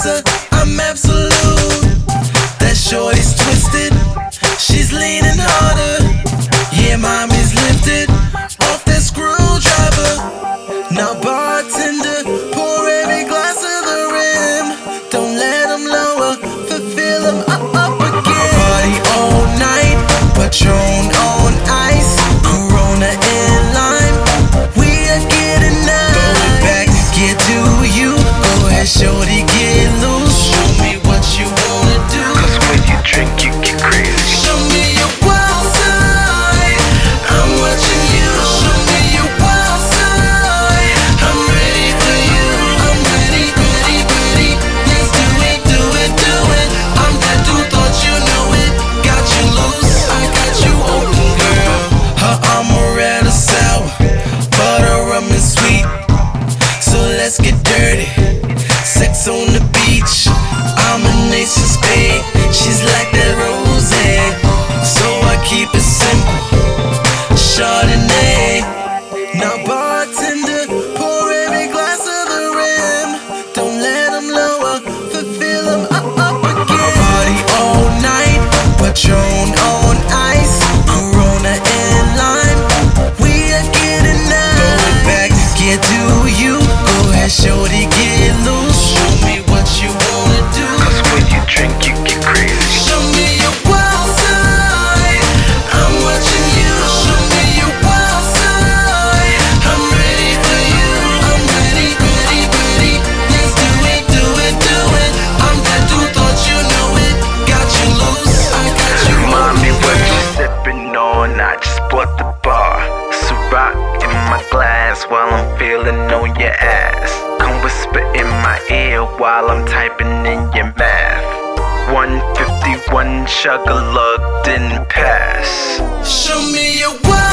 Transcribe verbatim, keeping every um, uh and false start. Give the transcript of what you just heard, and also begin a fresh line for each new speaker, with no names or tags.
dancer, I'm absolute. That shorty's twisted, she's leaning harder. Yeah, mommy's lifted off that screwdriver. Now bartender, pour every glass of the rim. Don't let them lower, fulfill them up, up again. Party all night, Patron on ice, Corona in lime. We are getting nice. Going back, get to you. Go ahead, shorty, get loose. Show me what you wanna do.
Cause when you drink, you get crazy.
Show me your wild side. I'm watching you. Show me your wild side. I'm ready for you. I'm ready, ready, ready. Let's do it, do it, do it. I'm that dude, thought you know it. Got you loose, I got you open, girl. Her amaretto sour, butter, rum and sweet. So let's get dirty. Sex on the beach. I'm a nation spade. She's like that rose, so I keep it simple. Chardonnay. Now bartender, pour every glass of the rim. Don't let them lower, fulfill them up, up again. Party all night, Patron on ice, Corona and lime. We are getting nice. Going back, get to you. Go ahead, shorty, get loose. Show me what you wanna do.
Cause when you drink, you get crazy.
Show me your wild side. I'm watching you. Show me your wild side. I'm ready for you. I'm ready, ready, ready. Let's do it, do it, do it. I'm that dude, thought you know it. Got you loose, I got you
Mommy,
open,
what you
girl.
sipping on? I just bought the bar. Ciroc in my glass while I'm feeling on your ass. Come whisper in my ear while I'm typing in your math. one fifty-one chug a lug didn't pass.
Show me your wild